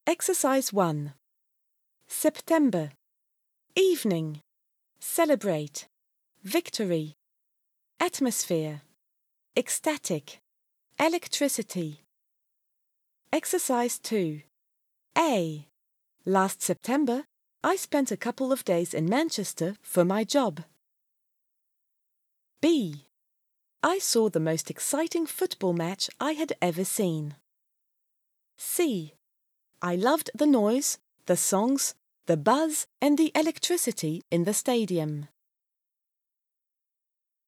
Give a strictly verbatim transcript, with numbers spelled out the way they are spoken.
Exercise one. September. Evening. Celebrate. Victory. Atmosphere. Ecstatic. Electricity. Exercise two. A. Last September, I spent a couple of days in Manchester for my job. B. I saw the most exciting football match I had ever seen. C. I loved the noise, the songs, the buzz and the electricity in the stadium.